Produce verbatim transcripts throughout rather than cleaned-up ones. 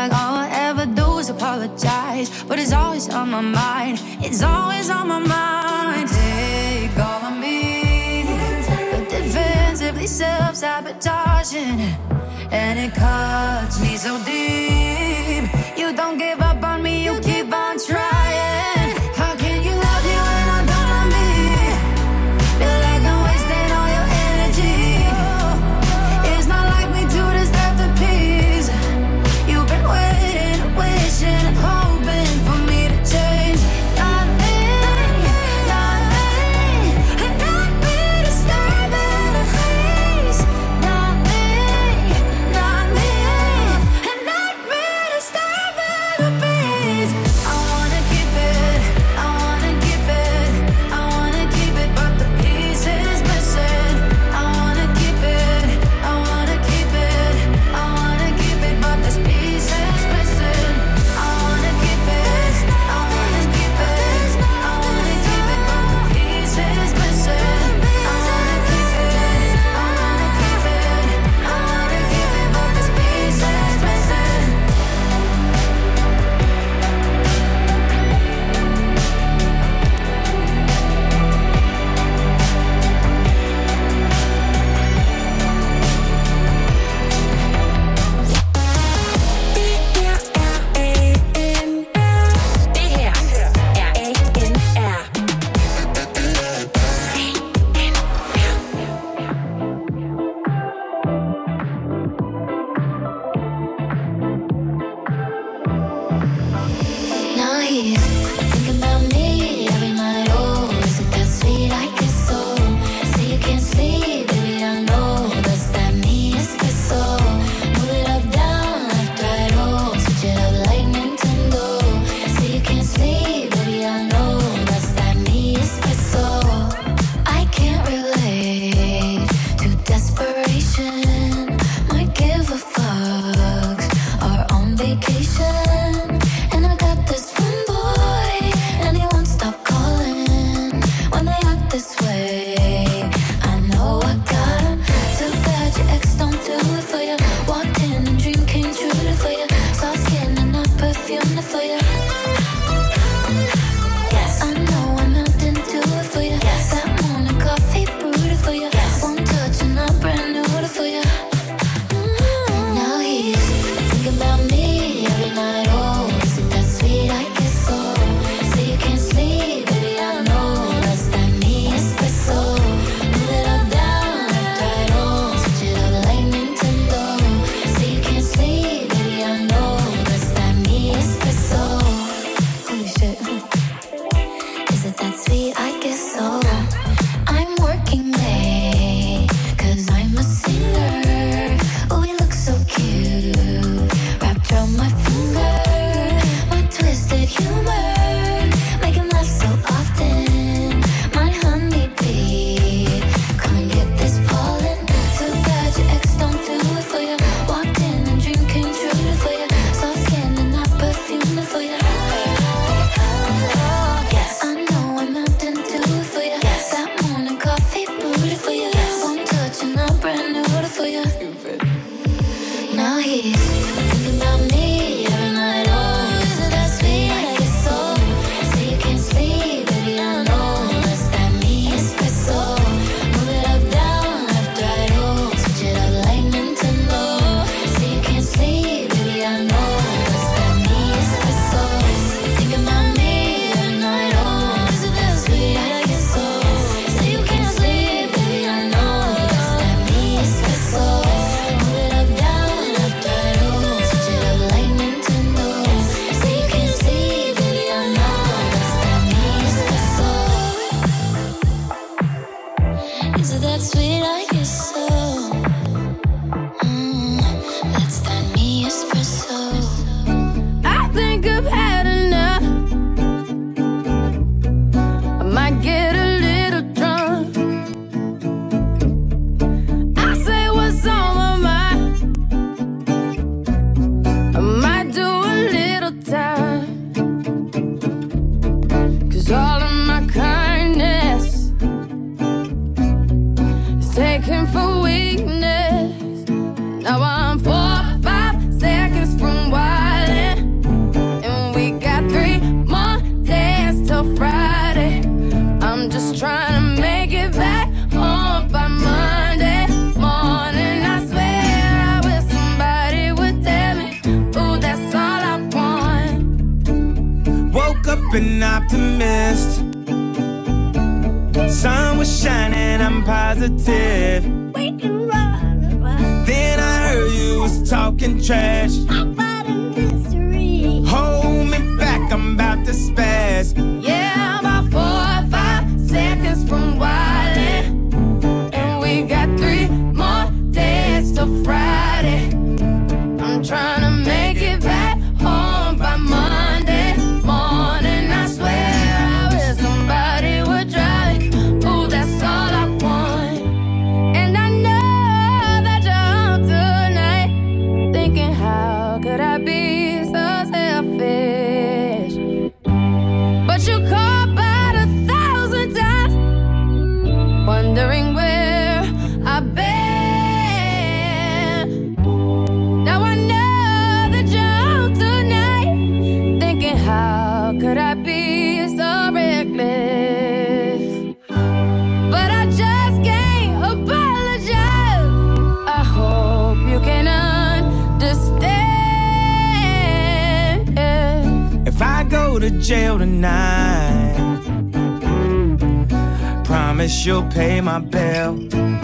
like all I ever do is apologize, but it's always on my mind. It's always on my mind. Take all of me, but defensively self-sabotaging, and it cuts me so deep. You don't give up on me, you keep on trying. How can you love me when I don't love me? Feel like I'm wasting all your energy. It's not like we do this after peace. You've been waiting and wishing and hoping for me to change. Not me, not me, and not me to starve in a haze. Not me, not me, an optimist. Sun was shining, I'm positive. Then I heard you was talking trash. Hold me back, I'm about to spaz. Yeah, about four or five seconds from wildin', and we got three more days till Friday. I'm trying to make it back home by Monday morning. I swear I wish somebody would drive me. Ooh, that's all I want. And I know that you're home tonight, thinking how could I be so selfish? But you called about a thousand times, wondering where I've been. Now I know that you're home tonight, thinking how could I be so reckless? But I just can't apologize. I hope you can understand. If I go to jail tonight, promise you'll pay my bill.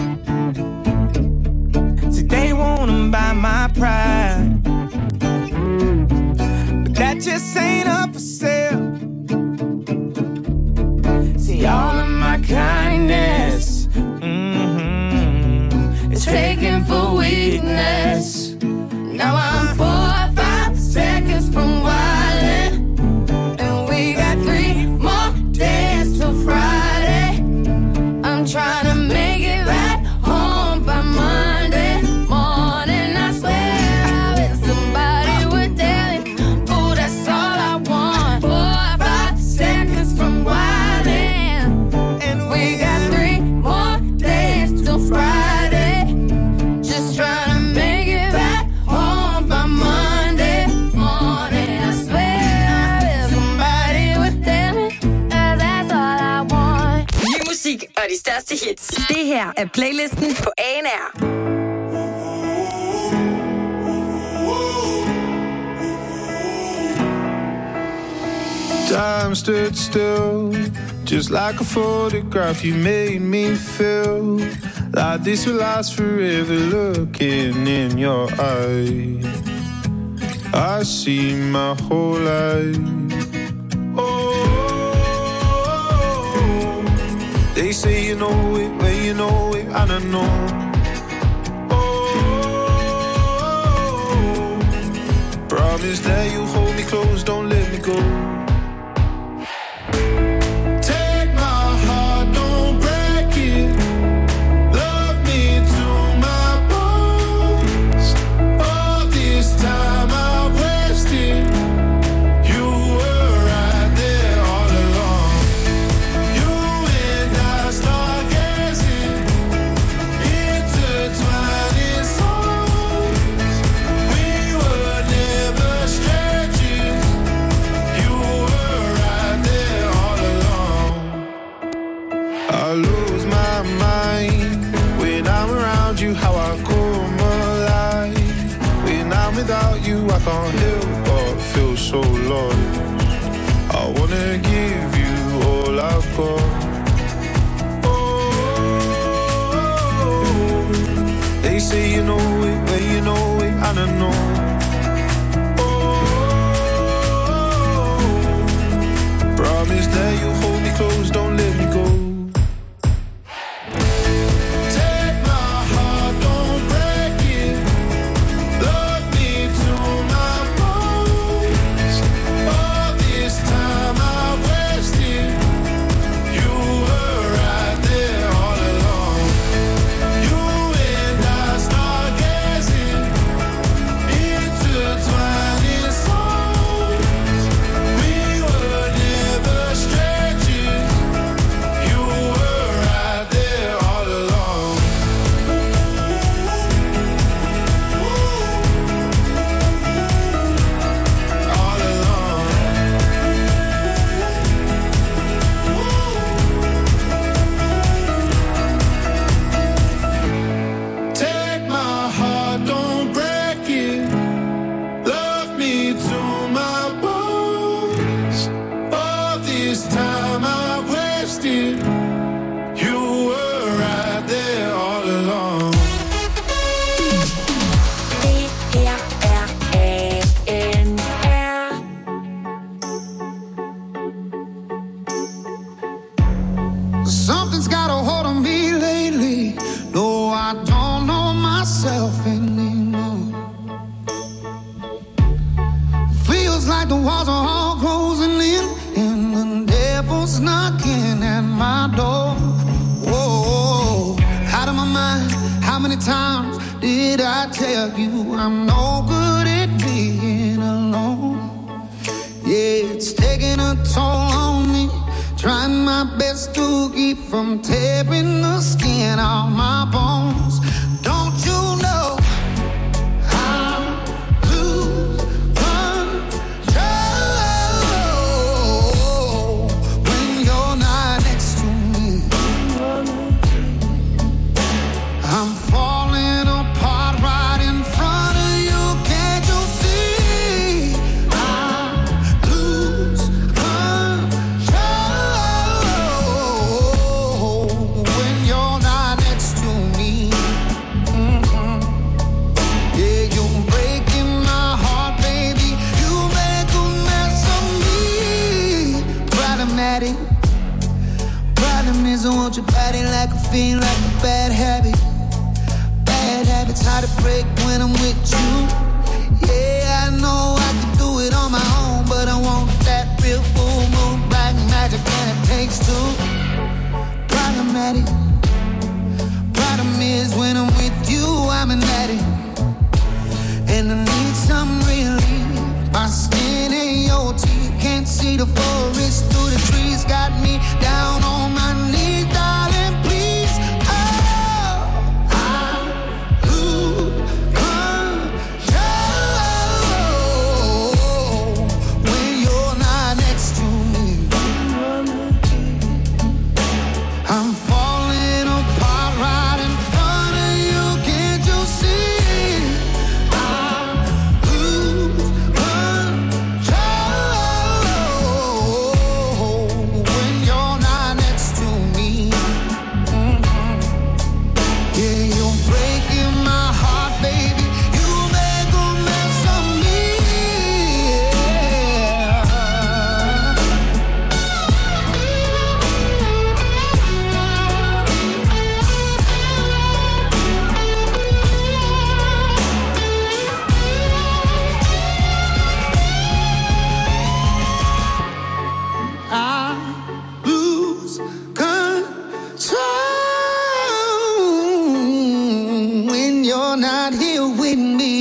See, they wanna buy my pride, but that just ain't up for sale. See, all of my kindness, mm-hmm, is taken for weakness. Now I'm four or five seconds from wildin', and we got three more days till Friday. I'm trying to make it back home by Monday morning. I swear I wish somebody would tell me. Ooh, that's all I want. Four or five seconds from wildin', and we got three more days till Friday. Just trying to make it back home by Monday morning. I swear I wish somebody would tell me, 'cause that's all I want. Ny musik og de største hits. Det her er playlisten på A N R. Time stood still, just like a photograph. You made me feel like this will last forever. Looking in your eyes, I see my whole life. Oh, they say you know it when you know it, and I know. Oh, promise that you hold me close, don't let me go. Without you, I can't help but feel so lost. I wanna give you all I've got. Oh, they say you know it when you know it, and I know. Oh, promise that you hold me close, don't let me go. like the walls are all closing in, and the devil's knocking at my door. Whoa, out of my mind. How many times did I tell you I'm no good at being alone? Yeah, it's taking a toll on me. Trying my best to keep from tearing the skin off my bones. Don't you know I lose control when you're not next to me? I'm falling apart right in front of you. Can't you see? I lose control when you're not next to me. Mm-hmm. Yeah, you're breaking my heart, baby. You make a mess of me. Problematic. Problem is I want your body like a fiend, like a bad habit. Bad habits hard to break when I'm with you. Yeah, I know I can do it on my own, but I want that real full moon, black magic, and it takes two. Problematic. Problem is when I'm with you, I'm an addict, and I need some relief. My skin and your teeth can't see the forest through the trees. Got me down on my knees, darling, please. Oh, I lose control when you're not next to me. I'm falling apart right in front of you. Can't you see? I lose control when you're not next to me. Mhm. Yeah, you're breaking my heart, baby. You make a mess of me. I lose control when you're not here with me.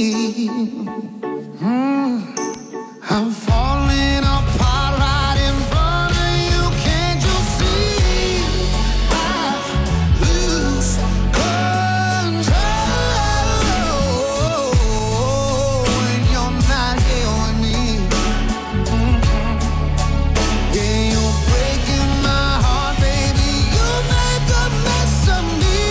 Mm. I'm falling apart right in front of you. Can't you see? I lose control when you're not here with me. Mhm. Yeah, you're breaking my heart, baby. You make a mess of me.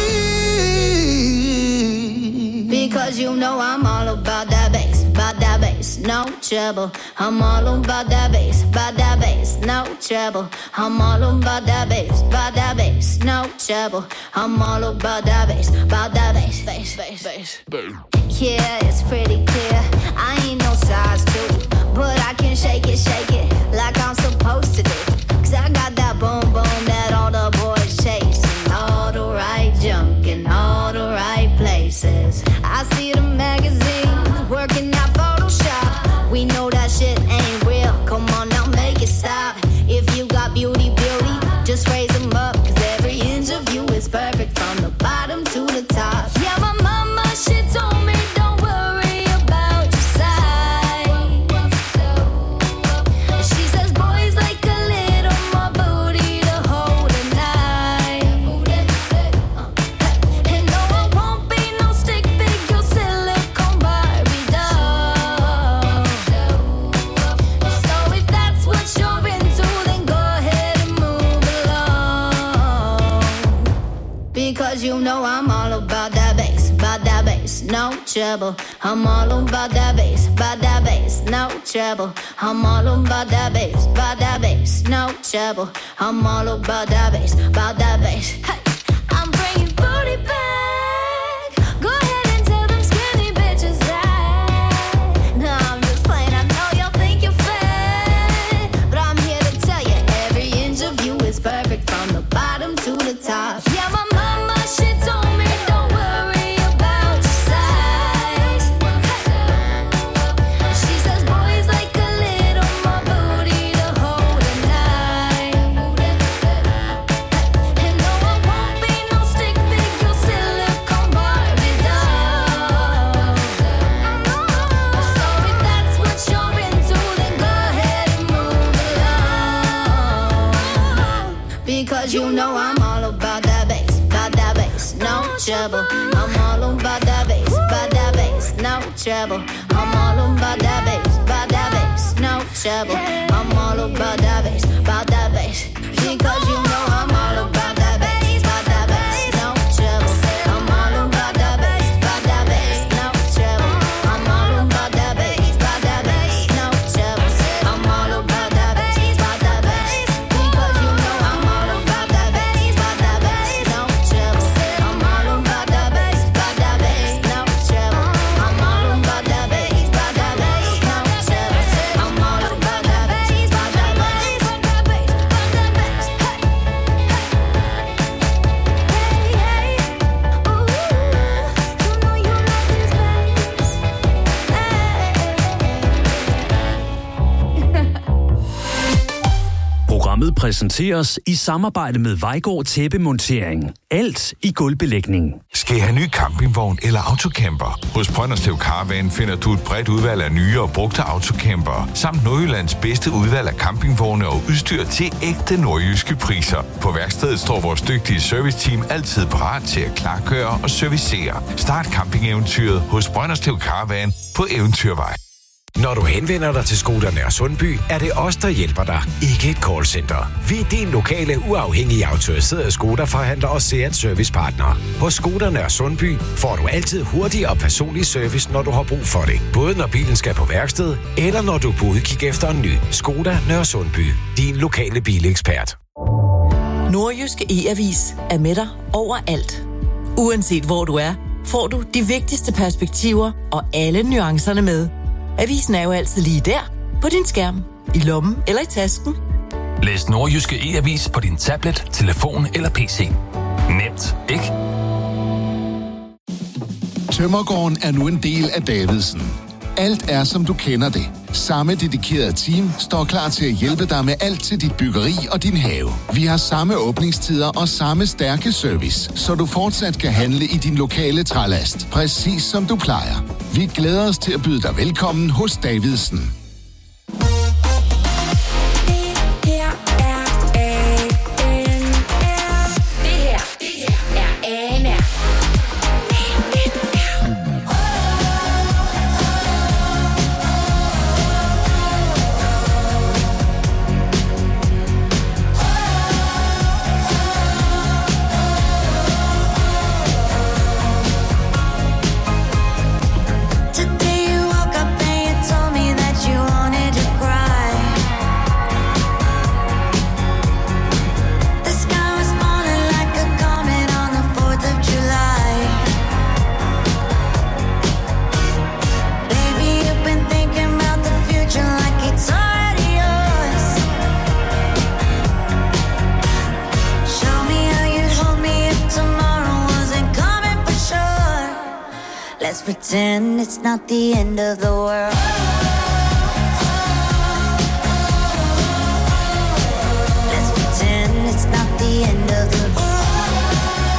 Because you know I'm all about that bass, about that bass, no trouble. I'm all about that bass, about that bass, no trouble. I'm all about that bass, about that bass, no trouble. I'm all about that bass, about that bass, bass, bass, bass. Yeah, it's pretty clear. I ain't no size two, but I can shake it, shake it like I'm supposed to do. Cause I got that boom boom that all the boys chase, and all the right junk in all the right places. I see the magazines working out Photoshop. We know that shit ain't real. Come on now, make it stop. If you got beauty, beauty, just raise them up. Cause every inch of you is perfect from the bottom to the top. Yeah, my mama, she told me don't worry about your size. She says boys like a little more booty to hold at night. And no, I won't be no stick figure silicone Barbie doll. So if that's what you're into, then go ahead and move along. Because you know I'm all about that bass, about that bass, no trouble. I'm all about that bass, about that bass, no trouble. I'm all about that bass, about that bass, no trouble. I'm all about that bass, about that bass. Hey, I'm bringing booty back. Go ahead and tell them skinny bitches that. No, I'm just playing. I know y'all think you're fat, but I'm here to tell you every inch of you is perfect from the bottom to the top. Yeah, my mama, she told me don't worry about your size. She says boys like a little Because you know I'm all about that bass, about that bass, no trouble. I'm all about that bass, about that bass, no trouble. I'm all about that bass, about that bass, no trouble. I'm all about that bass, about that bass. Because you know I'm all about that bass, about that bass, no trouble. I'm all about that bass, about that bass, no trouble. I'm all about that bass, about that bass, no trouble. I'm all about that bass, about that bass. Because you know I'm all about that bass, about that bass, no trouble. I'm all about that bass, about that bass, no trouble. I'm all about that bass, about that bass, no trouble. I'm all about that bass, about that bass, about that bass, about that bass. Hey, hey, ooh, you know you love this bass. Programmet præsenteres i samarbejde med Vejgaard Tæppemontering. Alt i gulvbelægning. Skal I have ny campingvogn eller autocamper? Hos Brønderslev Caravan finder du et bredt udvalg af nye og brugte autocamper, samt Nordjyllands bedste udvalg af campingvogne og udstyr til ægte nordjyske priser. På værkstedet står vores dygtige serviceteam altid parat til at klargøre og servicere. Start campingeventyret hos Brønderslev Caravan på Eventyrvej. Når du henvender dig til Skoda Nørre Sundby, er det os, der hjælper dig, ikke et callcenter. Vi er din lokale, uafhængige autoriserede Skoda-forhandler og Seat servicepartner. Hos Skoda Nørre Sundby får du altid hurtig og personlig service, når du har brug for det. Både når bilen skal på værksted, eller når du er på udkig efter en ny. Skoda Nørre Sundby, din lokale bilekspert. Nordjyske E-avis er med dig overalt. Uanset hvor du er, får du de vigtigste perspektiver og alle nuancerne med. Avisen er jo altid lige der, på din skærm, i lommen eller i tasken. Læs Nordjyske E-avis på din tablet, telefon eller pc. Nemt, ikke? Tømmergården er nu en del af Davidsen. Alt er, som du kender det. Samme dedikerede team står klar til at hjælpe dig med alt til dit byggeri og din have. Vi har samme åbningstider og samme stærke service, så du fortsat kan handle i din lokale trælast, præcis som du plejer. Vi glæder os til at byde dig velkommen hos Davidsen. Let's pretend it's not the end of the world. Let's pretend it's not the end of the world.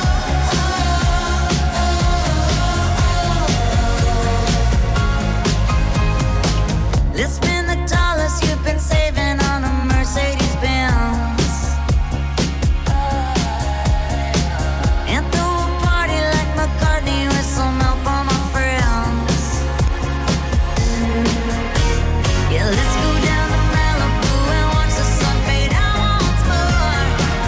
Let's spend the dollars you've been saving on a Mercedes Benz. And throw a party like McCartney with some help on my friends. Yeah, let's go down to Malibu and watch the sun fade out once more.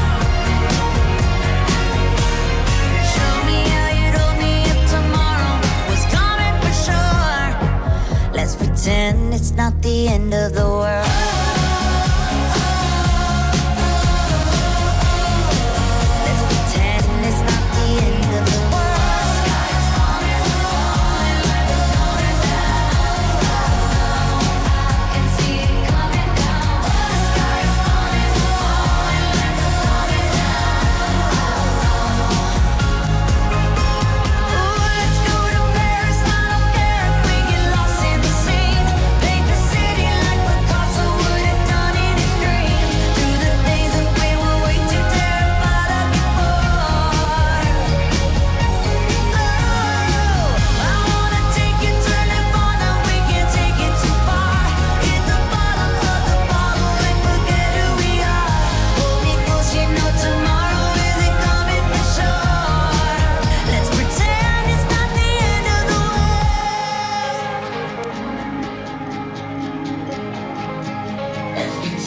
Show me how you'd hold me if tomorrow was coming for sure. Let's pretend it's not the end of the world. City like Picasso would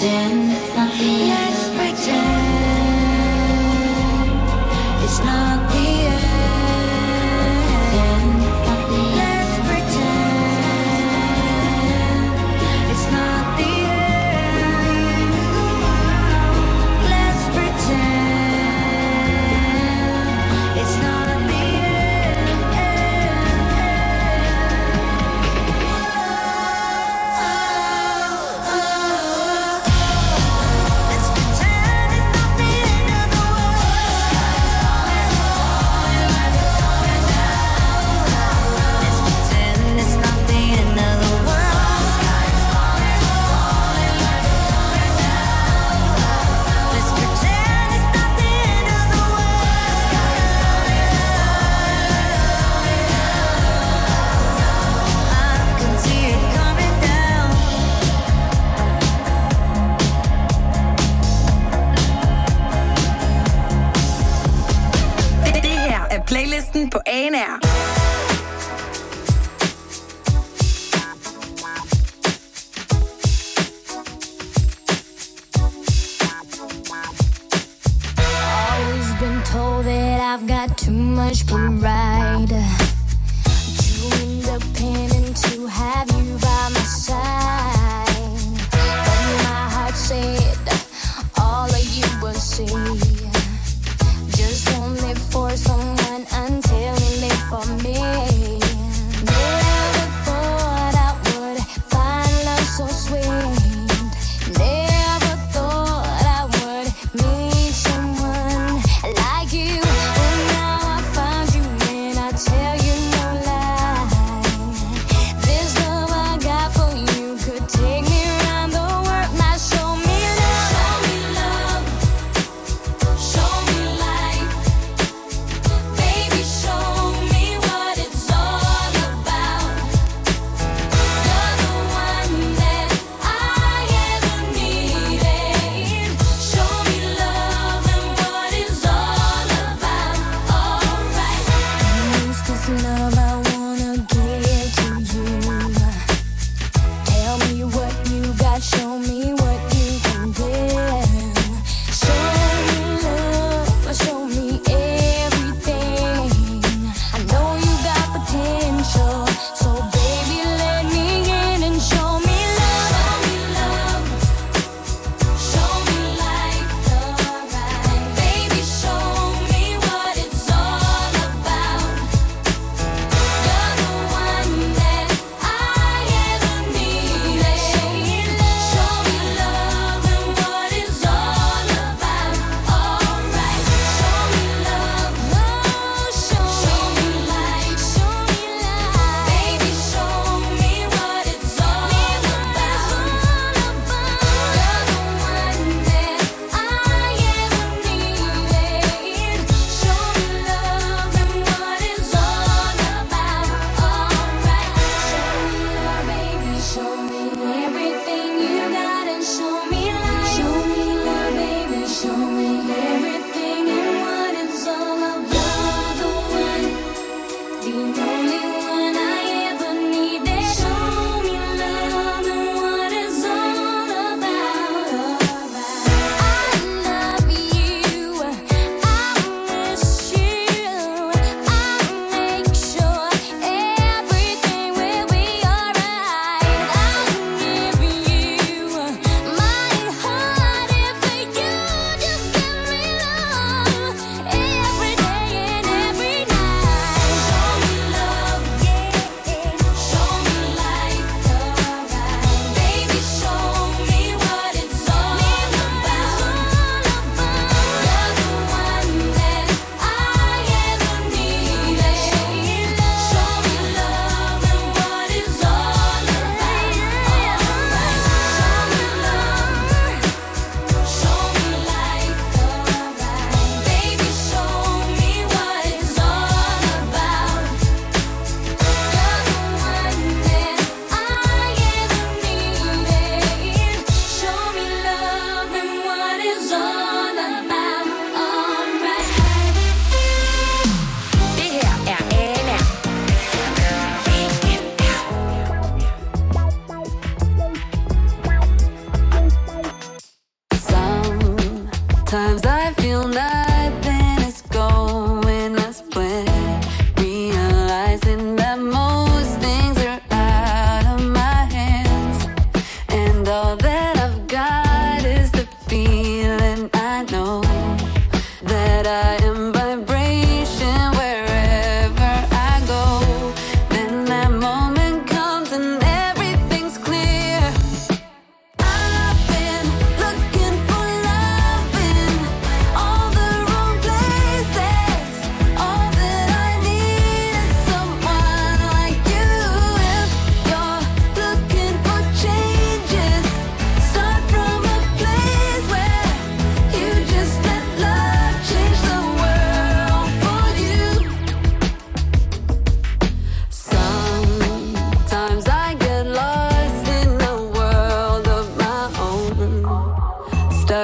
pretend it's not the end. Let's pretend it's not the end. Let's pretend it's not the end. Let's pretend it's not the end. Let's pretend it's not the end of the world. Let's pretend it's not the end of the world. Let's pretend it's not the end of the world. I can see it coming down. Det her er playlisten på A N R. Always been told that I've got too much pride, too independent to have you by my side. But my heart said all of you will see. Just won't live for someone until you live for me. Never thought I would find love so sweet. Never thought I would meet someone like you. But now I found you in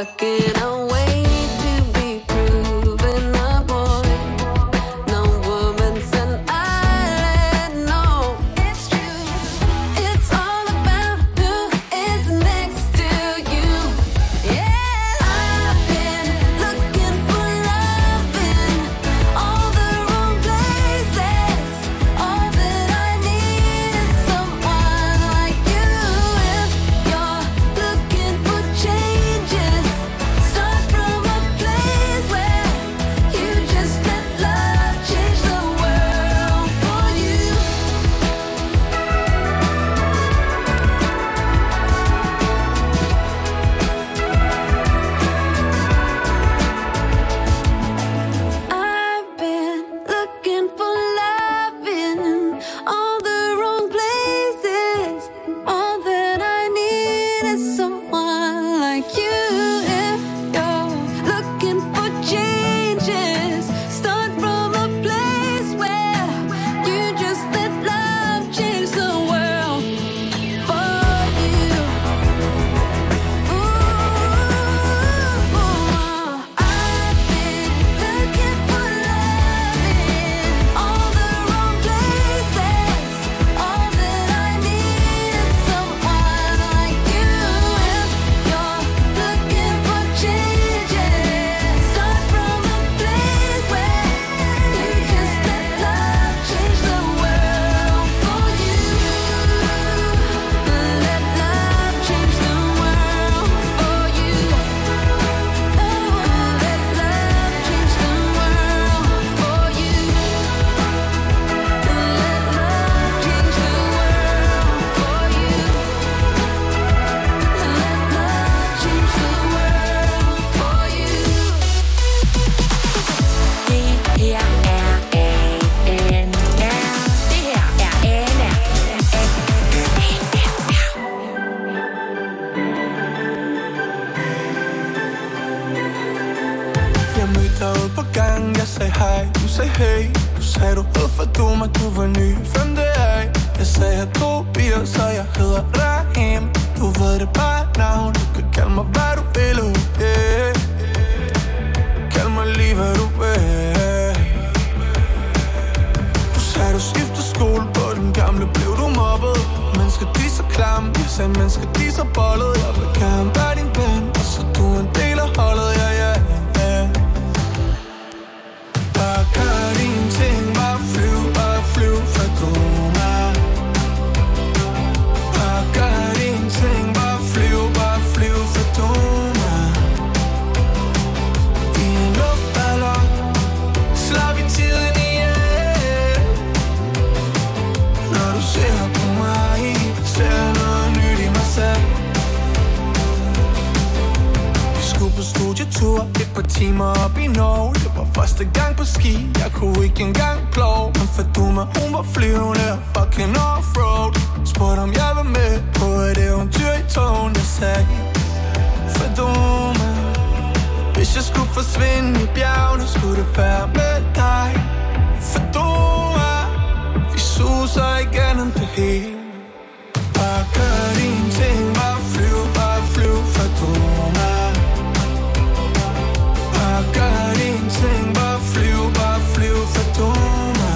Walking away to be proven a boy. No woman's an island, no. It's true. It's all about who is next to you. Yeah, I've been looking for love in all the wrong places. All that I need is someone like you. If you're looking for changes, start from a place where you just let love change the world for you. I've been looking for love in all the wrong places. All that I need is someone like you. If you're looking for changes, start from a place where you just let love change the world for you. Ooh, I've been looking for love in all the wrong places. All that I need is someone like you. If you're looking for changes, start from a place where you just let love change the world for you. Let love change the world for you. Oh, let love change the world for you. Let love change the world for you. Jeg mødte dig ude på gangen, jeg sagde hej, du sagde hey. Du sagde du hed for du mig, du var ny, hvem det er? Jeg sagde jeg to bier, så jeg hedder Rahim. Du ved det bare navn, du kan kalde mig hvad du vil, yeah. Kald mig lige hvad du vil. Du sagde du skiftede skole, på den gamle blev du mobbet. Mennesker de så klamme, jeg sagde mennesker de så bollet. Jeg vil gerne være din ven, og så du en del af holdet, ja ja ja. Bare gør dine ting, bare flyv, bare flyv for Doma. Bare gør dine ting, bare flyv, bare flyv for Doma. I en luftballon, slap i tiden ihjel. Når du ser på mig, ser noget nyt i mig selv. Vi skulle på studietur, et par timer op i Norge. Det var første gang på ski, jeg kunne ikke engang plove. Men for du med, hun var flyvende og fucking offroad. Spurgte om jeg var med på et eventyr i togen. Jeg sagde, for du med. Hvis jeg skulle forsvinde i bjergene, skulle det være med dig. For du med. Vi suser igennem det hele. Bare gør dine ting, bare flyv, bare flyv for du med. Bare gør dine ting, bare flyv, bare flyv for Doma.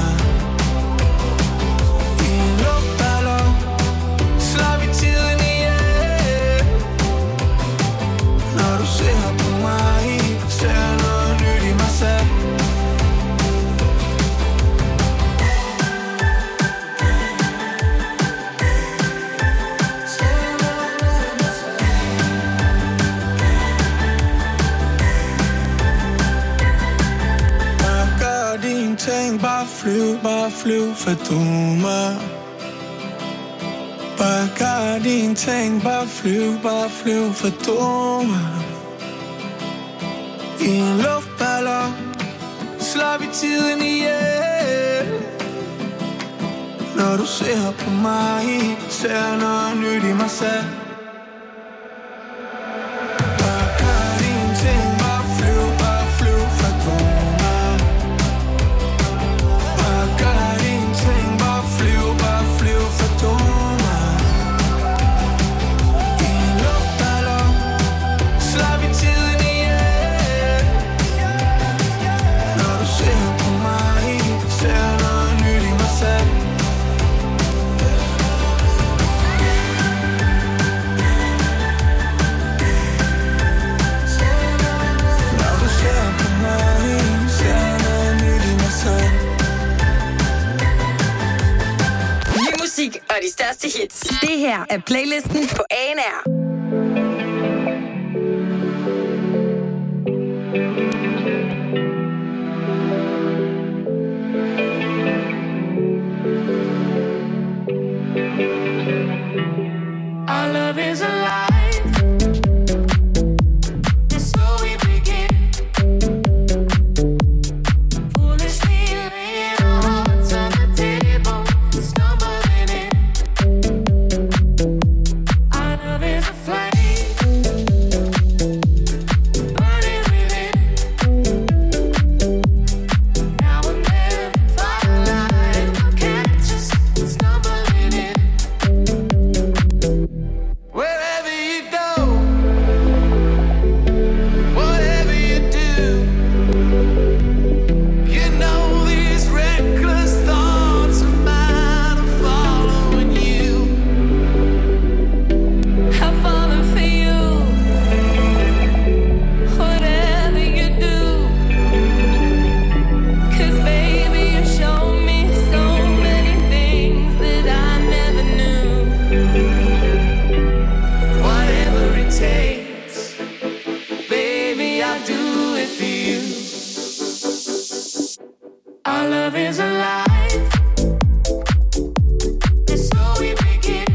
I en luftballon, slap i tiden ihjel. Når du ser på mig, ser noget nyt i mig selv. Tænk, bare flyv, bare flyv for Doma. Bare gør din ting, bare flyv, bare flyv for Doma. I en luftballon, slap i tiden ihjel. Når du ser på mig, ser noget nyt i mig selv. Bare gør din ting, bare flyv, bare flyv for Doma. Bare gør din ting, bare flyv, bare flyv for Doma. I en luftballon, slap i tiden største hits. Det her er playlisten på A N R. Our love is alive. It's so we begin. Foolishly laying our hearts on the table, stumbling in. Our love is a flame, burning within. Now and then, firelight will catch us stumbling in. Wherever you go, whatever you do, you know these reckless thoughts of mine are following you. I'm falling for you, whatever you do. 'Cause baby, you show me so many things that I never knew. Whatever it takes, baby, I'll do it for you. Our love is alive. It's so we begin.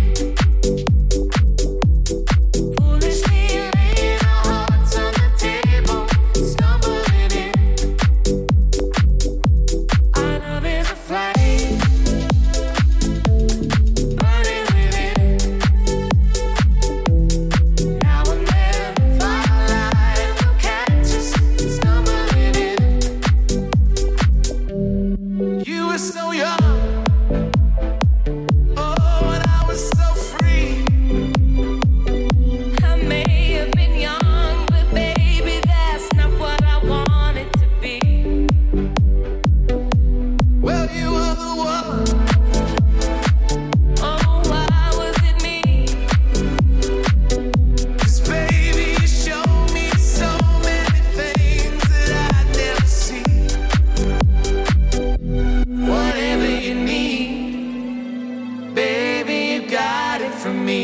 Foolishly laying our hearts on the table, stumbling in. Our love is a flame, burning within. Now and then, firelight will catch us stumbling in. You were so young, oh, and I was so free. I may have been young, but baby, that's not what I wanted to be. Well, you were the one. Oh, why was it me? 'Cause baby, you showed me so many things that I'd never see. Whatever you need, baby, you got it from me.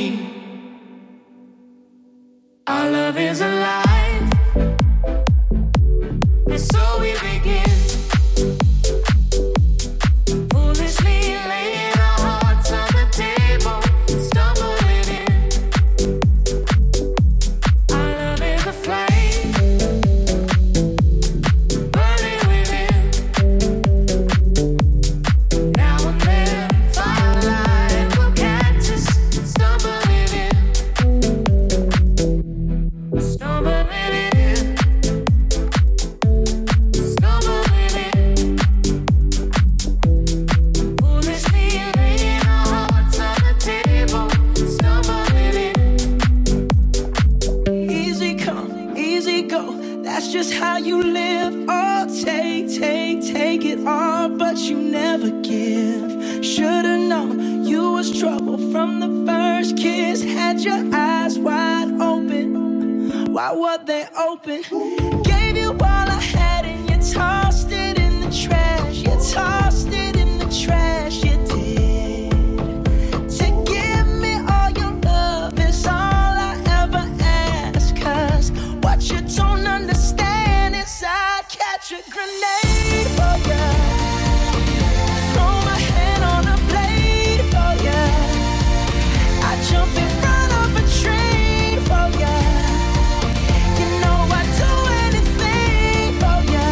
Our love is alive, and so we begin. Foolishly laying our hearts on the table, stumbling in. Our love is a flame, burning within. Now and then, firelight will catch us stumbling in. Stumbling in. Stumbling in. Foolishly laying our hearts on the table, stumbling in. Easy come, easy go. That's just how you live. Oh, take, take, take it all, but you never give. Should've known you was trouble from the first kiss. Had your eyes wide open. Why were they open? Gave you all I had and you tossed it in the trash. You tossed it in the trash. You did. To give me all your love is all I ever ask. 'Cause what you don't understand is I'd catch a grenade for ya. Throw my hand on a blade for ya. I jump in front of a train for ya. You know I'd do anything for ya.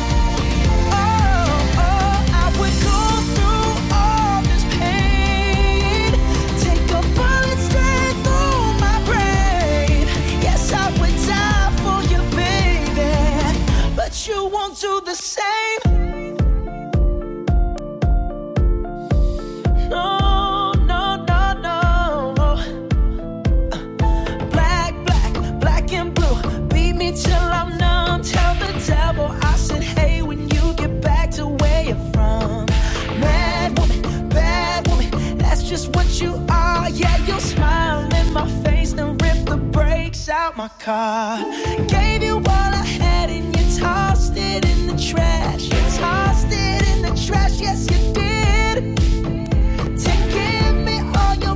Oh, oh, I would go through all this pain. Take a bullet straight through my brain. Yes, I would die for you, baby. But you won't do the same. No, no, no, no. Black, black, black and blue. Beat me till I'm numb. Tell the devil I said, hey, when you get back to where you're from. Mad woman, bad woman, that's just what you are. Yeah, you'll smile in my face, then rip the brakes out my car. Gave you all I had and you tossed it in the trash. You tossed it in the trash, yes you did. To give me all your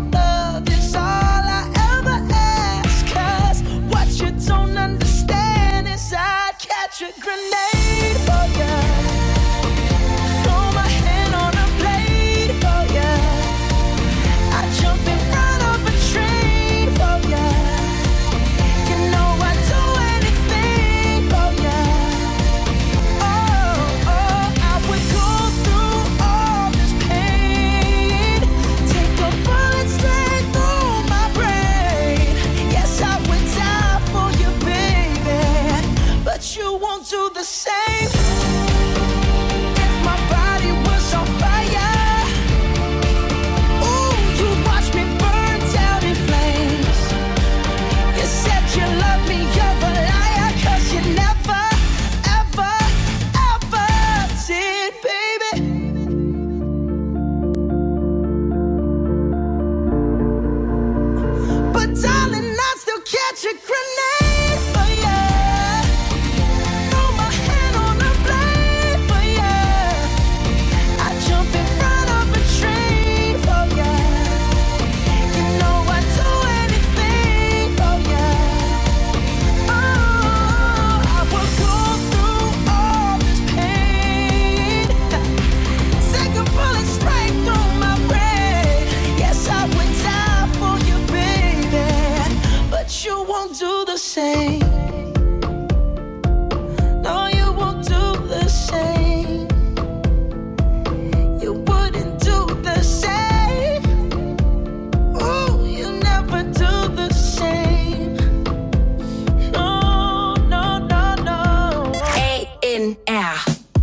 same. No, you won't do the same. You wouldn't do the same. Oh, you never do the same. No, no, no, no. A N R.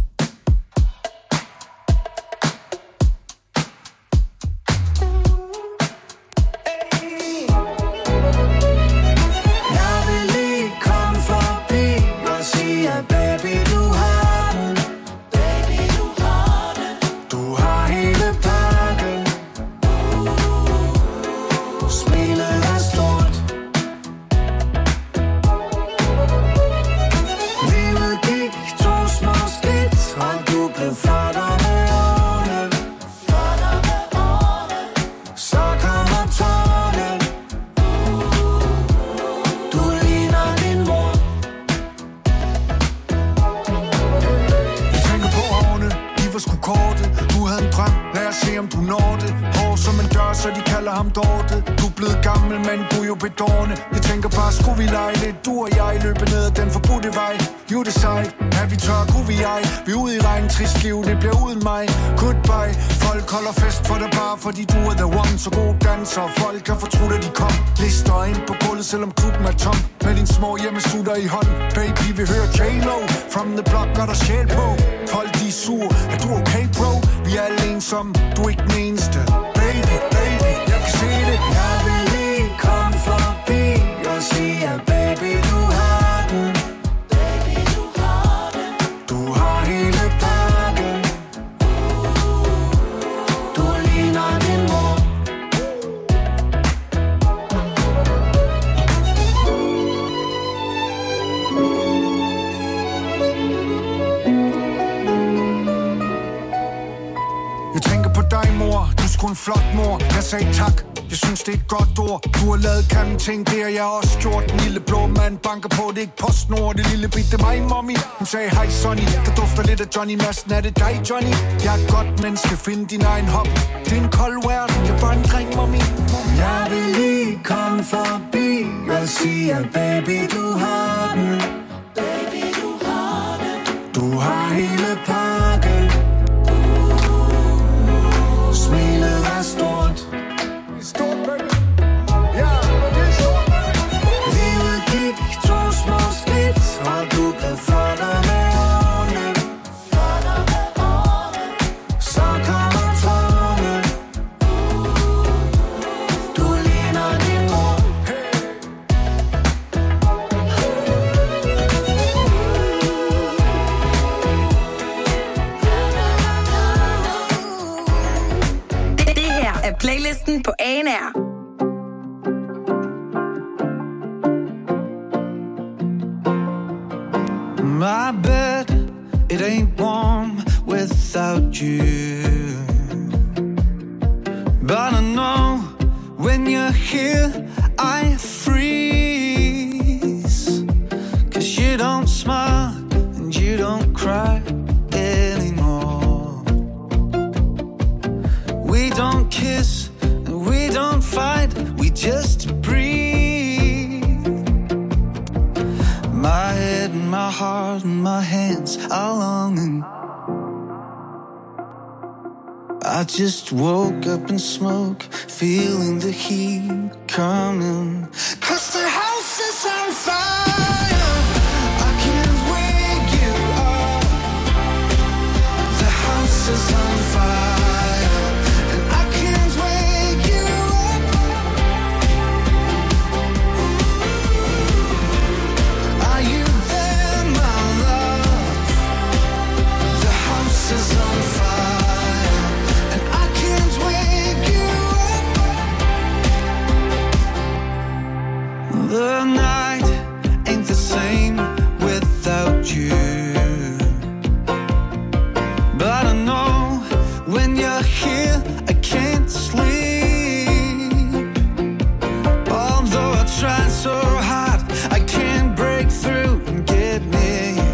Fordi du er the one, så god danser. Folk kan fortrudt, at de kom. Lister ind på gulvet, selvom klubben er tom. Med din små hjemmesutter i hånden. Baby, vi hører J-Lo. From the block, gør der sjæl på. Folk, de er sur. Er du okay, bro? Vi er alle ensomme. Du er ikke den eneste. Baby, baby, jeg kan se det. Jeg vil lige komme forbi og sige, at baby, du har den. Baby, du har den. Du har hele pakken. Du ligner din mor. Jeg tænker på dig, mor. Du er sgu en flot mor. Jeg sagde tak. Jeg synes, det er et godt ord. Du har lavet grimme ting, det har jeg også gjort. Den lille blå mand banker på, det er ikke PostNord. Det lille bitte mig, mommy. Hun sagde, hej Sonny, der dufter lidt af Johnny Madsen. Er det dig, Johnny? Jeg er et godt menneske, find din egen hobby. Det er en kold verden, jeg er bare en dreng, mommy. Jeg vil lige komme forbi og sige, at baby, du har den. Baby, du har den. Du har hele pakken. Smilet er stort. Stort, baby. Ja, det er stort, baby. Livet gik to små skridt, og du blev flottere med årene. Flottere med årene. Så kommer tårne. Du ligner din mor. Det, det her er playlisten på A N R. My bed, it ain't warm without you. But I know when you're here, I freeze. Cause you don't smile and you don't cry anymore. We don't kiss and we don't fight, we just breathe. My head and my heart and my hands are longing. I just woke up in smoke, feeling the heat coming. Cause the house is on fire, I can't wake you up. The house is on fire, and I can't wake you up. Are you there, my love? The house is on fire, and I can't wake you up. The night ain't the same without you. But I know when you're here, I can't sleep. Although I try so hard, I can't break through and get near you.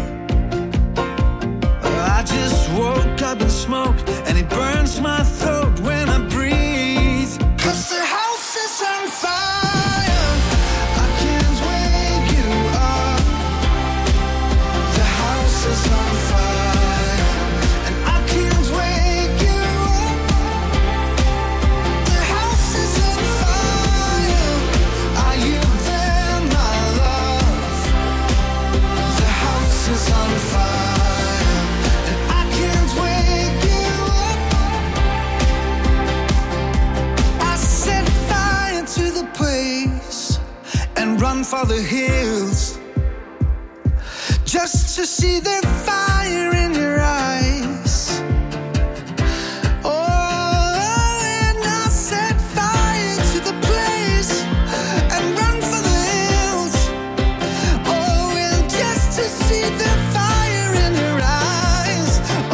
I just woke up and smoked, and it burns my throat when I breathe. Cause the house is on fire, I can't wait. and run for the hills, just to see the fire in your eyes. Oh, and I'll set fire to the place and run for the hills. Oh, and just to see the fire in your eyes.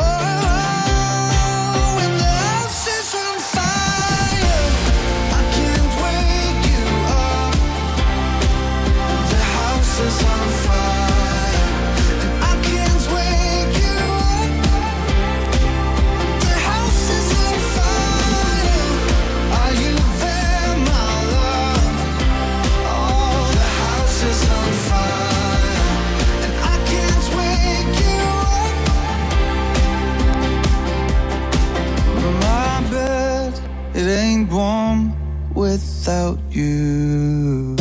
Oh, when the house is on fire, I can't wake you up. The house is on fire, and I can't wake you up. The house is on fire. Are you there, my love? Oh, the house is on fire, and I can't wake you up. My bed, it ain't warm without you.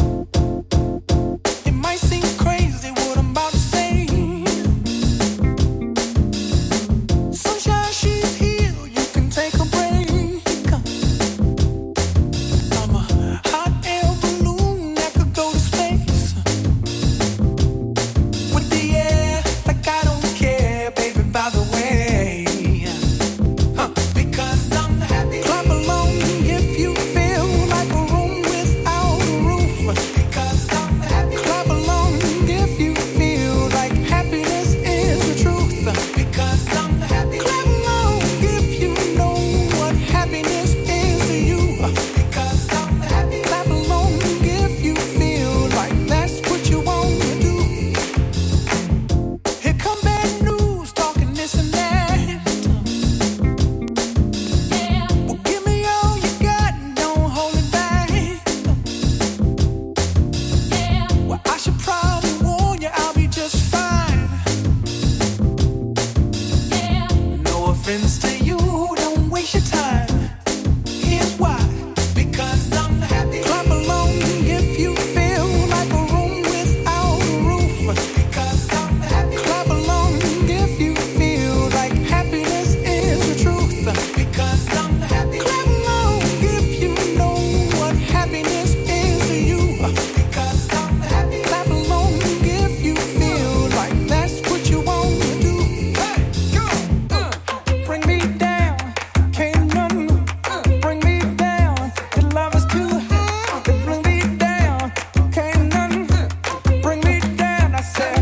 It might seem crazy what I'm about to say. Sunshine, she's here, you can take a break. I'm a hot air balloon that could go to space. With the air, like I don't care, baby, by the way. Huh, because I'm happy. Clap along if you feel like a room without a roof. Because I'm happy. Clap along if you feel like happiness is the truth. Because I'm happy. Clap along if you know what happiness is to you. Because I'm happy. Clap along if you feel like that's what you want to do. Here come bad news, talking this and that. Well, give me all you got and don't hold it back. Well, I should probably warn you, I'll be just fine. No offense to you, don't waste your time. Here's why. Because I'm happy. Clap along if you feel like a room without a roof. Because I'm happy. Clap along if you feel like happiness is the truth. Because I'm happy. Clap along if you know what happiness is to you. Because I'm happy. Clap along if you feel like that's what you want to do. Hey, go. Uh, bring me down, can't none bring me down. Your love is too high. Bring me down, can't none bring me down. I said,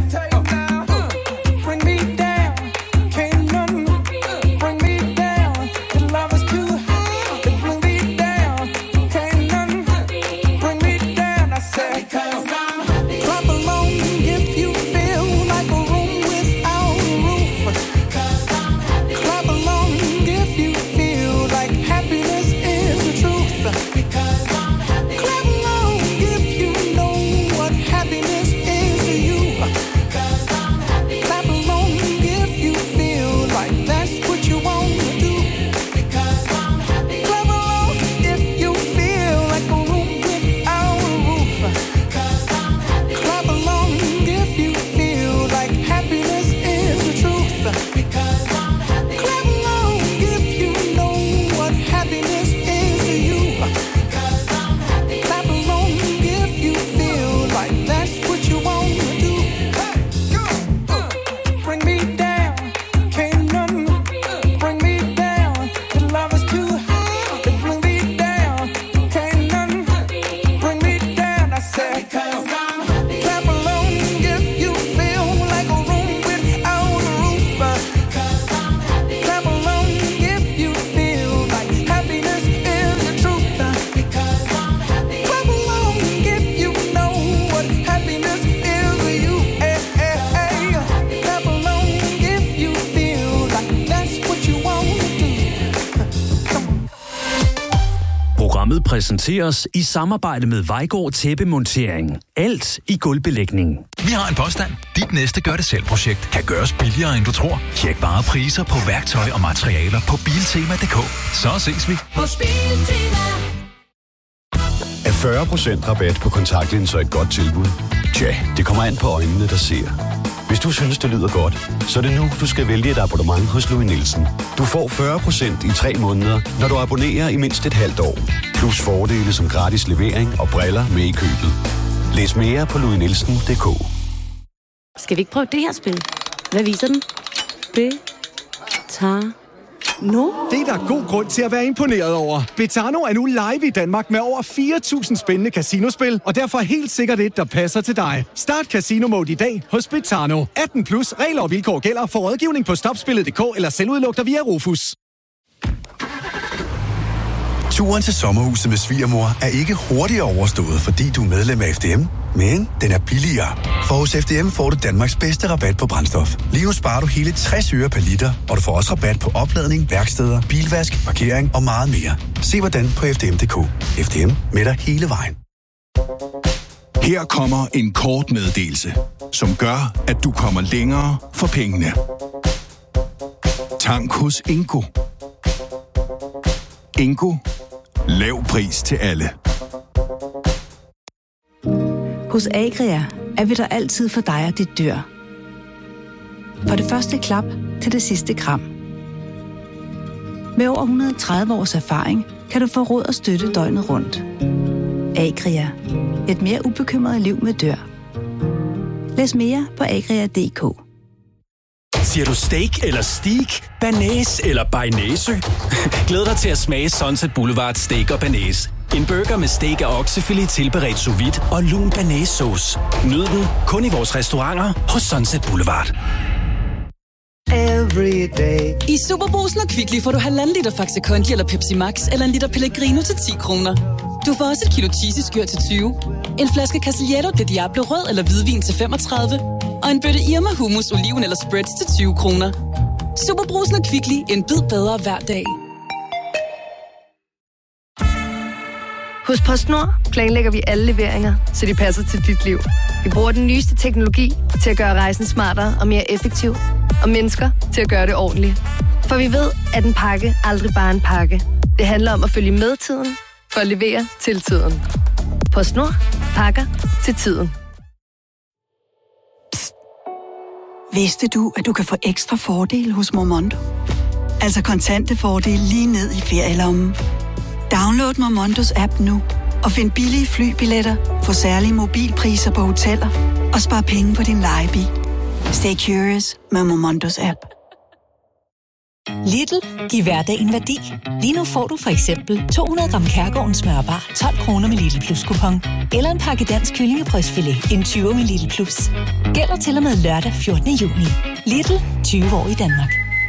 bring me down, can't none bring me down. Your love is too high. Bring me down, can't none bring me down. I said, because I'm happy. Clap along if you feel like a room without a roof. Because I'm happy. Clap along if you feel like happiness is the truth. Because I'm happy. Clap along if you know what happiness is to you. Because I'm happy. Clap along if you feel like that's what you want to do. Because I'm happy. Clap along if you feel like a room without a roof. Because I'm happy. Clap along if you feel like happiness is the truth. Because I'm happy. Clap along if you know what happiness is to you. Because I'm happy. Clap along if you feel like that's what you want to do. Hey, go. Uh, bring me down, can't none bring me down. Your love is too high. Bring me down, can't none bring me down. I said, because I'm happy. Clap along if you feel like a room without a roof. Because I'm happy. Clap along if you feel like happiness is the truth. Because I'm happy. Clap along if you know what happiness is to you. Hey, hey, hey. Clap along if you feel like that's what you want to do. Programmet præsenteres i samarbejde med Vejgaard Tæppemontering. Alt i gulvbelægning. Vi har en påstand. Dit næste gør-det-selv-projekt kan gøres billigere, end du tror. Tjek bare priser på værktøj og materialer på biltema punktum d k. Så ses vi. Hos Biltema. Er fyrre procent rabat på kontaktlinser et godt tilbud? Tja, det kommer an på øjnene, der ser. Hvis du synes, det lyder godt, så er det nu, du skal vælge et abonnement hos Louis Nielsen. Du får fyrre procent i tre måneder, når du abonnerer i mindst et halvt år. Plus fordele som gratis levering og briller med i købet. Læs mere på louis nielsen punktum d k. Skal vi ikke prøve det her spil? Hvad viser den? Det tager nu. Det er der god grund til at være imponeret over. Betano er nu live i Danmark med over fire tusind spændende casinospil, og derfor helt sikkert et, der passer til dig. Start Casino Mode i dag hos Betano. atten plus, regler og vilkår gælder. For rådgivning på stopspillet punktum d k eller selvudluk dig via Rufus. Turen til sommerhuset med svigermor er ikke hurtigt overstået, fordi du er medlem af F D M, men den er billigere. For hos F D M får du Danmarks bedste rabat på brændstof. Lige nu sparer du hele tres øre per liter, og du får også rabat på opladning, værksteder, bilvask, parkering og meget mere. Se hvordan på f d m punktum d k. F D M med dig hele vejen. Her kommer en kort meddelelse, som gør, at du kommer længere for pengene. Tank hos Ingo. Ingo. Lav pris til alle. Hos Agria er vi der altid for dig og dit dyr. For det første klap til det sidste kram. Med over et hundrede og tredive års erfaring kan du få råd og støtte døgnet rundt. Agria. Et mere ubekymret liv med dyr. Læs mere på agria punktum d k. Siger du steak eller steak? Banæs eller bearnaise? Glæd dig til at smage Sunset Boulevard Steak og Banæs. En burger med steak og oksefilet tilberedt sous vide og lun banæssauce. Nyd den kun i vores restauranter hos Sunset Boulevard. Every day. I Superbrugsen og Kvickly får du halvanden liter Faxe Kondi eller Pepsi Max eller en liter Pellegrino til ti kroner. Du får også et kilo cheesy-skyr til tyve, en flaske Castillejo de Diablo rød eller hvidvin til femogtredive og en bøtte Irma hummus, oliven eller spreads til tyve kroner. Superbrugsen og Kvickly. En bid bedre hver dag. Hos PostNord planlægger vi alle leveringer, så de passer til dit liv. Vi bruger den nyeste teknologi til at gøre rejsen smartere og mere effektiv, og mennesker til at gøre det ordentligt. For vi ved, at en pakke aldrig bare er en pakke. Det handler om at følge med tiden, for at levere til tiden. PostNord. Pakker til tiden. Psst. Vidste du, at du kan få ekstra fordele hos Momondo? Altså kontante fordele lige ned i ferielommen. Download Momondos app nu og find billige flybilletter, få særlige mobilpriser på hoteller og spar penge på din lejebil. Stay curious med Momondos app. Lidl. Giv hverdagen værdi. Lige nu får du for eksempel to hundrede gram Kærgårdens smørbar tolv kroner med Lidl Plus kupon. Eller en pakke dansk kyllingebrystfilet en tyve med Lidl Plus. Gælder til og med lørdag fjortende juni. Lidl. tyve år i Danmark.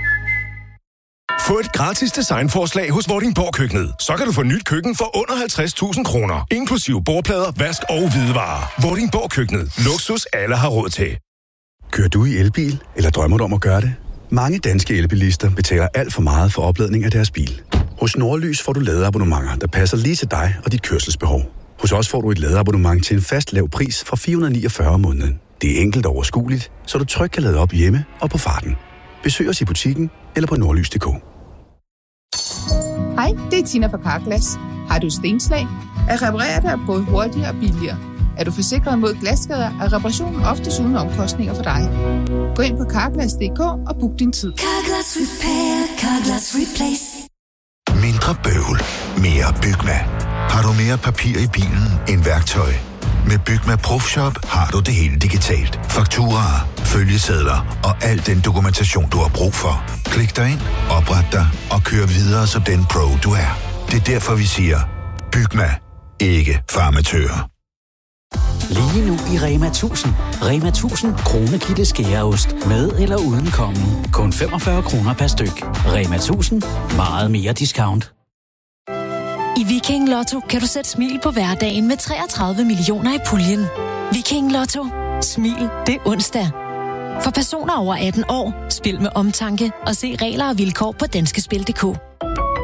Få et gratis designforslag hos Vordingborg Køkkenet. Så kan du få nyt køkken for under halvtreds tusind kroner. Inklusive bordplader, vask og hvidevarer. Vordingborg Køkkenet. Luksus alle har råd til. Kører du i elbil, eller drømmer du om at gøre det? Mange danske elbilister betaler alt for meget for opladning af deres bil. Hos Nordlys får du ladeabonnementer, der passer lige til dig og dit kørselsbehov. Hos os får du et ladeabonnement til en fast lav pris fra fire hundrede og niogfyrre om måneden. Det er enkelt og overskueligt, så du trygt kan lade op hjemme og på farten. Besøg os i butikken eller på nordlys punktum d k. Hej, det er Tina fra Carglass. Har du stenslag? At reparere det er både hurtigere og billigere. Er du forsikret mod glasskader, er reparationen oftest uden omkostninger for dig. Gå ind på carglass punktum d k og book din tid. Carglass Repair, Carglass Replace. Mindre bøvl, mere Bygma. Har du mere papir i bilen end værktøj? Med Bygma Profshop har du det hele digitalt. Fakturaer, følgesedler og al den dokumentation, du har brug for. Klik dig ind, opret dig og kør videre som den pro, du er. Det er derfor, vi siger, Bygma. Ikke farmatører. Lige nu i Rema tusind. Rema tusind kronekitte skæreost. Med eller uden kommen. Kun femogfyrre kroner per styk. Rema tusind. Meget mere discount. I Viking Lotto kan du sætte smil på hverdagen med treogtredive millioner i puljen. Viking Lotto. Smil, det er onsdag. For personer over atten år, spil med omtanke og se regler og vilkår på danskespil punktum d k.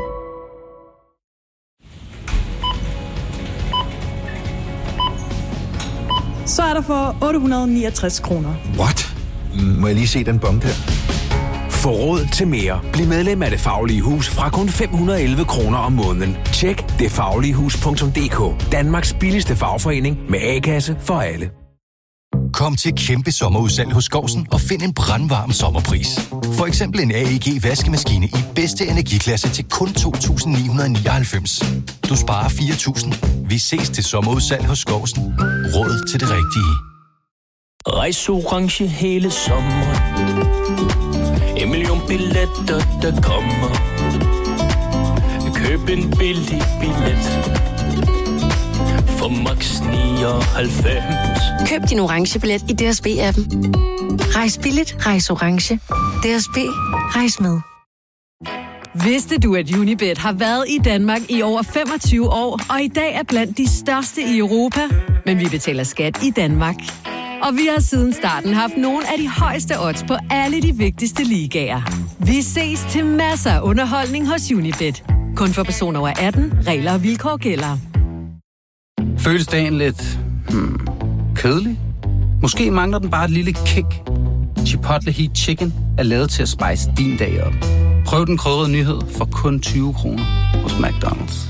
Så er der for otte hundrede og niogtres kroner. What? Må jeg lige se den bombe her? Få råd til mere. Bliv medlem af Det Faglige Hus fra kun fem hundrede og elleve kroner om måneden. Tjek det faglige hus punktum d k. Danmarks billigste fagforening med A-kasse for alle. Kom til kæmpe sommerudsalg hos Skousen og find en brandvarm sommerpris. For eksempel en A E G vaskemaskine i bedste energiklasse til kun to tusind ni hundrede nioghalvfems. Du sparer fire tusind. Vi ses til sommerudsalg hos Skousen. Råd til det rigtige. Rejs orange hele sommeren. En million billetter, der kommer. Køb en billig billet. For max nioghalvfems. Køb din orange billet i D S B-appen. Rejs billigt, rejs orange. D S B, rejs med. Vidste du, at Unibet har været i Danmark i over femogtyve år, og i dag er blandt de største i Europa? Men vi betaler skat i Danmark. Og vi har siden starten haft nogle af de højeste odds på alle de vigtigste ligaer. Vi ses til masser af underholdning hos Unibet. Kun for personer over atten. Regler og vilkår gælder. Føles dagen lidt hmm, kedelig? Måske mangler den bare et lille kick. Chipotle Heat Chicken er lavet til at spice din dag op. Prøv den krydrede nyhed for kun tyve kroner hos McDonald's.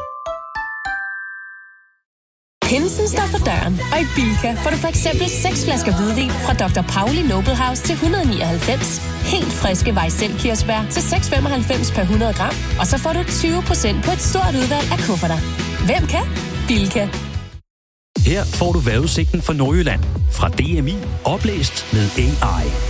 Pinsen står for døren, og i Bilka får du for eksempel seks flasker hvidvin fra doktor Pauli Noble House til et hundrede nioghalvfems. Helt friske Weissel-kirsebær til seks femoghalvfems per hundrede gram. Og så får du tyve procent på et stort udvalg af kufferter. Hvem kan? Bilka. Her får du vejrudsigten for Nordjylland fra D M I, oplæst med A I.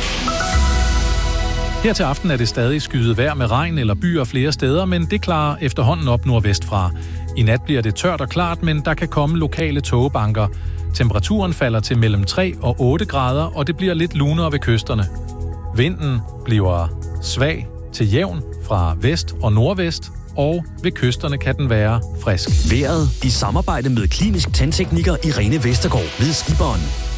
Her til aften er det stadig skyet vejr med regn eller byer flere steder, men det klarer efterhånden op nordvestfra. I nat bliver det tørt og klart, men der kan komme lokale tågebanker. Temperaturen falder til mellem tre og otte grader, og det bliver lidt lunere ved kysterne. Vinden bliver svag til jævn fra vest og nordvest, og ved kysterne kan den være frisk. Vejret i samarbejde med Klinisk Tandtekniker Irene Vestergaard ved Skiberen.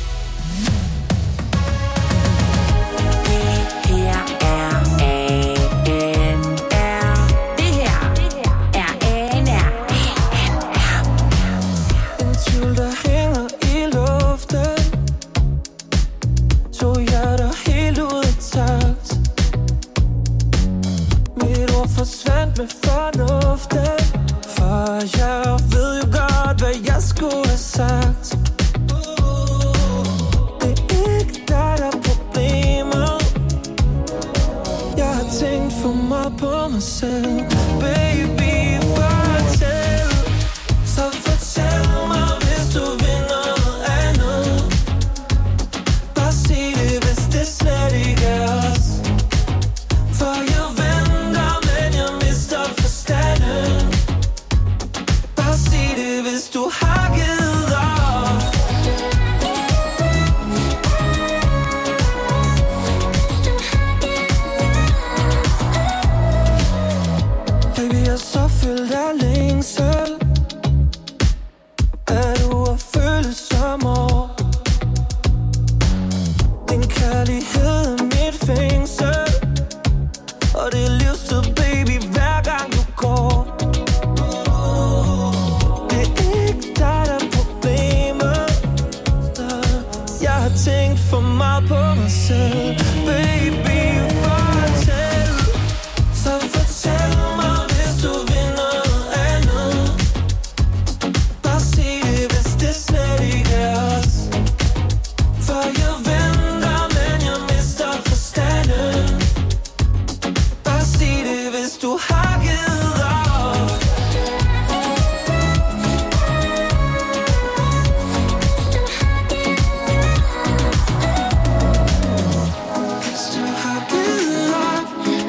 Med fornuften, for jeg ved jo godt, hvad jeg skulle have sagt. Det er ikke dig, der er problemet. Jeg har tænkt for meget på mig selv. Baby, fortæl. Så fortæl mig, hvis du vil noget andet. Bare sig det, hvis det slet ikke er os. For jeg venter, men jeg mister forstanden. Bare sig det, hvis du har givet op. Baby, jeg er så fyldt af længsel. Er du at føle som år? Din kærlighed er mit fængsel. Og det er livstid, baby, hver gang du går. Det er ikke dig, der er problemet. Jeg har tænkt for meget på mig selv. Baby, fortæl. Så fortæl mig, hvis du vil noget andet. Bare sig det, hvis det slet ikke er os. For jeg venter, men jeg mister forstanden. Bare sig det, hvis du har givet op. Hvis du har givet op,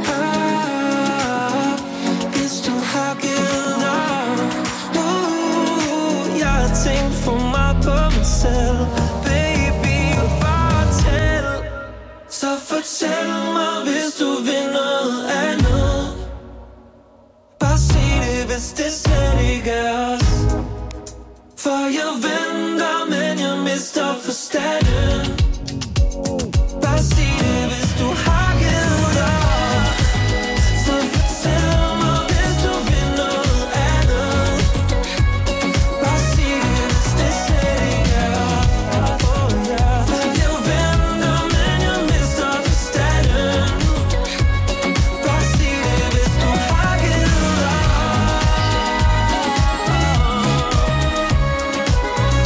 ah, hvis du har givet op, uh, jeg har tænkt for meget på mig selv. Baby, fortæl. Så fortæl mig, hvis du vil noget andet. Bare sig det, hvis det slet ikke er os. For jeg venter, men jeg mister forstanden. Bare sig det, hvis du har givet op. Så fortæl mig, hvis du vil noget andet. Bare sig det, hvis det slet ikke er os. Oh, yeah. For jeg venter, men jeg mister forstanden. Bare sig det, hvis du har givet op.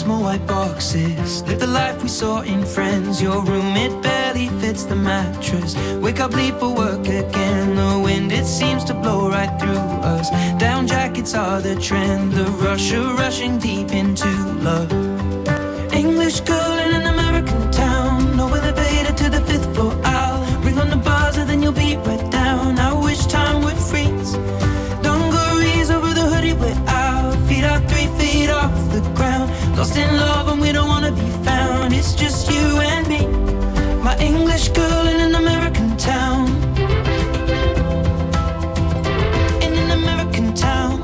small white boxes. Live the life we saw in Friends. Your room, it barely fits the mattress. Wake up, leave for work again. The wind, it seems to blow right through us. Down jackets are the trend. The rush of rushing deep into love. English girl in an American town. No elevator to the fifth floor. I'll ring on the buzzer, then you'll be right down. I wish time would freeze. Dungarees over the hoodie we're out. Feet out three feet off the ground. Lost in love and we don't wanna be found. It's just you and me. My English girl in an American town. In an American town.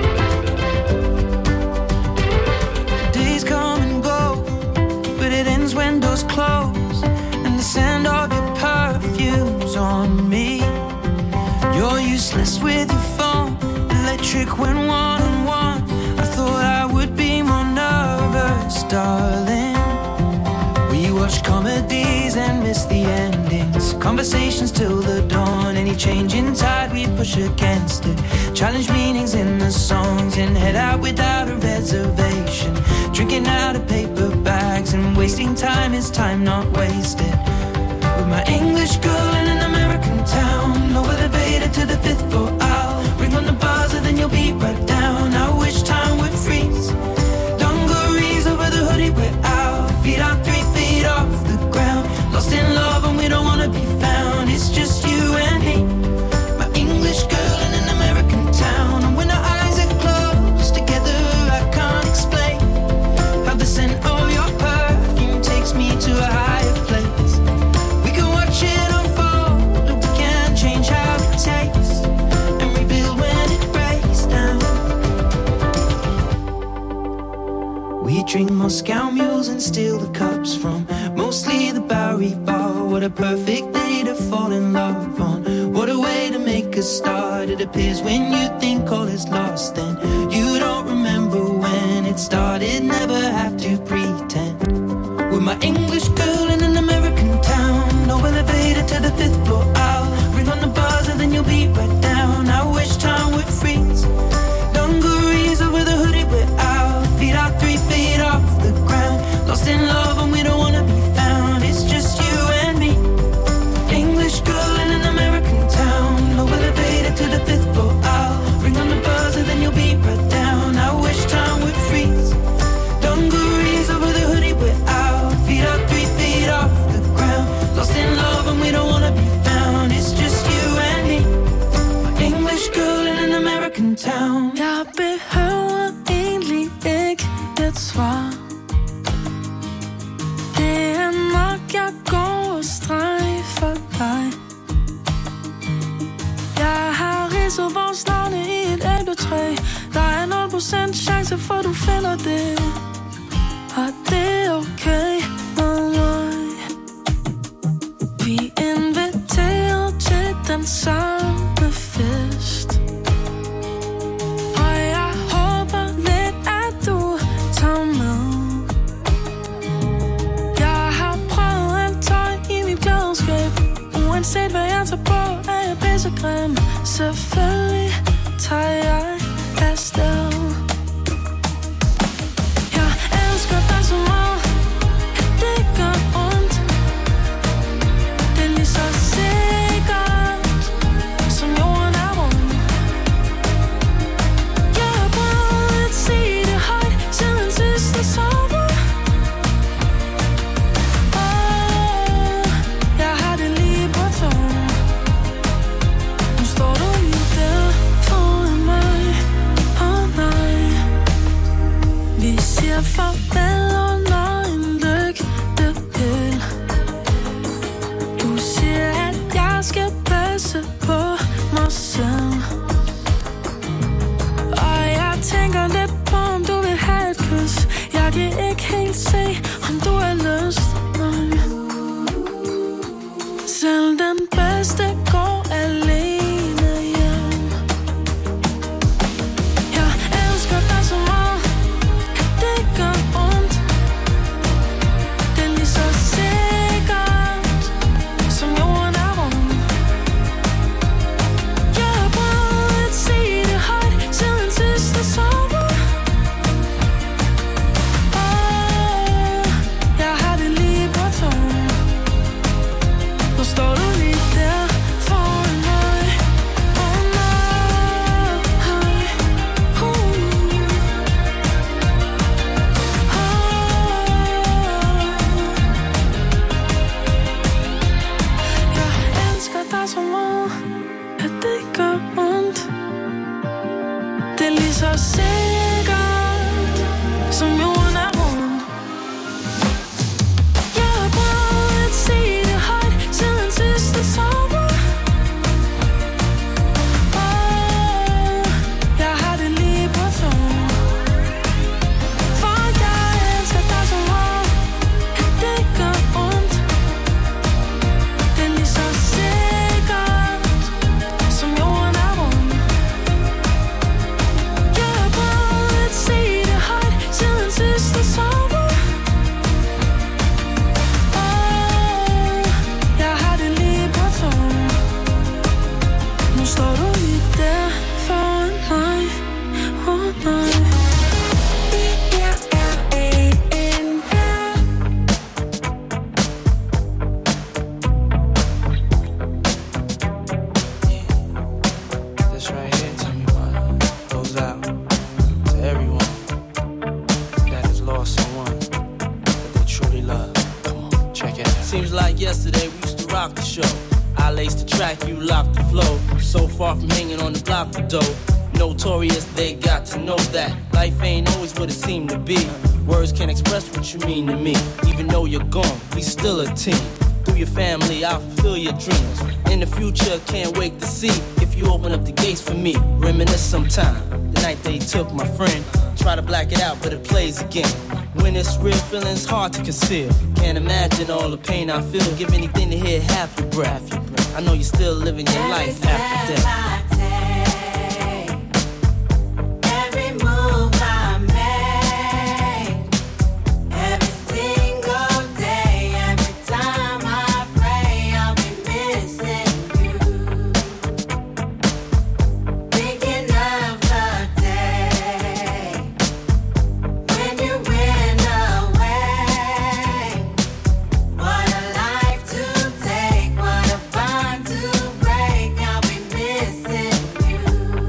Days come and go, but it ends when doors close. And the scent of your perfume's on me. You're useless with your phone. Electric when one on one. I thought I would be more nervous, darling. We watch comedies and miss the endings. Conversations till the dawn. Any change in tide we push against it. Challenge meanings in the songs. And head out without a reservation. Drinking out of paper bags. And wasting time is time not wasted. With my English girl in an American town. No elevator to the fifth floor. I'll ring on the buzzer, then you'll be right down. I wish time would freeze. Dungarees over the hoodie we're out. Feet out three feet off the ground. Lost in love and we don't wanna be found. It's just you and me. My English girl in an American town. And when our eyes are closed together, I can't explain how the scent of your perfume takes me to a higher place. We can watch it unfold, but we can't change how it tastes. And rebuild when it breaks down. We drink Moscow mules and steal the cups from mostly the Bowery Bar. What a perfect day to fall in love on. What a way to make a start. It appears when you think all is lost, then you don't remember when it started. Never have to pretend. With my English girl in an American town. No elevator to the fifth floor. I'll ring on the buzzer, then you'll be right down. I wish time would freeze. Dungarees over the hoodie we're out. Feet out three feet off the ground. Lost in love and we don't wanna be found. It's just you and me. English girl in an American town. No elevator to the fifth floor. I'll ring on the buzzer, then you'll be right down. I wish time would freeze. Dungarees over the hoodie we're out. Feet out three feet off the ground. Lost in love and we don't wanna be found. It's just you and me. English girl in an American town. Jeg behøver egentlig ikke et svar. Det er nok, jeg går og strejfer dig. Jeg har ridset vores navne i et æbletræ. Der er nul procent chance for, du finder det. Og det er okay med mig. Vi inviterer til den samme fest. Og jeg håber lidt, at du tager med. Jeg har prøvet alt tøj i mit klædeskab. Uanset hvad jeg tager på, er jeg pissegrim. Selvfølgelig tager jeg afsted. Jeg elsker dig så meget, at det gør ondt. Det er lige så sikkert, som jorden er rund. Jeg har prøvet at sige det højt siden sidste sommer. Åh, jeg har det lige på tungen. Nu står du lige der foran mig. Åh nej. Vi siger farvel under en lygtepæl. Du siger, at jeg skal passe på mig selv. Og jeg tænker lidt på, om du vil have et kys. Jeg kan ikke helt se, om du har lyst. Nej. Selv den bedste går alene hjem. Jeg elsker dig så meget, at det gør ondt. Det er lige så sikkert, som jorden er rund. Jeg har prøvet at sige det højt siden sidste sommer. Åh, at det gør ondt. Det er lige så sikkert, som jorden er rund. Jeg har prøvet at sige det højt siden sidste sommer. Oh, jeg har det lige på tungen. For jeg elsker dig så meget, at det gør ondt. Det er lige så sikkert, som jorden er rund. Jeg har prøvet at sige det højt siden sidste sommer. Oh, jeg har det lige på tungen. Nu står du lige der foran mig. Oh nej. This right here, tell me what goes out to everyone that has lost someone that they truly love. Come on, check it out. Seems like yesterday we used to rock the show. I laced the track, you locked the flow. So far from hanging on the block for dough. Notorious, they got to know that life ain't always what it seemed to be. Words can't express what you mean to me. Even though you're gone, we still a team. Through your family, I'll fulfill your dreams. In the future, can't wait to see if you open up the gates for me. Reminisce sometime, the night they took my friend. Try to black it out, but it plays again. When it's real, feeling's hard to conceal. Can't imagine all the pain I feel. Give anything to hear half your breath. I know you're still living your life after death. Every move I make, every single day, every time I pray, I'll be missing you. Thinking of the day when you went away. What a life to take, what a bond to break. I'll be missing you.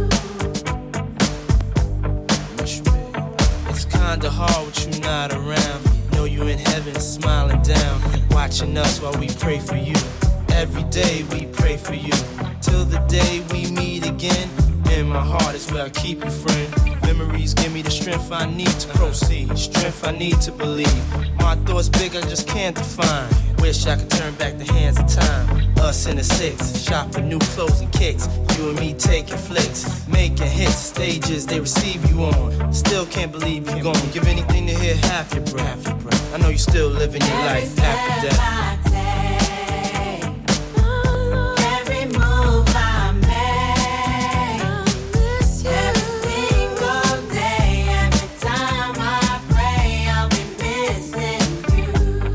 It's kinda hard with you not around. Know you in heaven smiling down, watching us while we pray for you. Every day we pray for you, till the day we meet again. In my heart is where I keep you, friend. Memories give me the strength I need to proceed, strength I need to believe. My thoughts big, I just can't define. Wish I could turn back the hands of time. Us in the six, shop for new clothes and kicks. You and me taking flicks, making hits, stages they receive you on. Still can't believe you're gone. Give anything to hear half your breath. I know you're still living your life after death. Every move I make, every single day, every time I pray, I'll be missing you.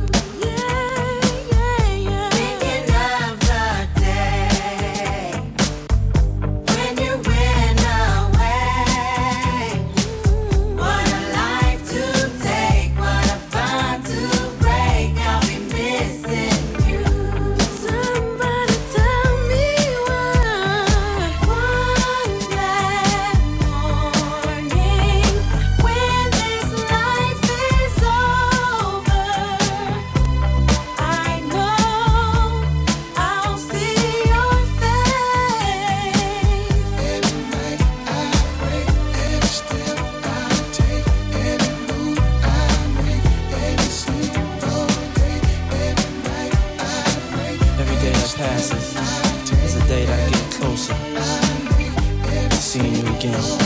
Thinking of the day when you went away. What a life to take, what a bond to break. I'll be missing you. Somebody tell me why. One bad morning when this life is over, I know I'll see your face. Every night I pray, every step I take, every move I make, every single day, every night I pray. Every day that passes is a day that I get closer to seeing you again.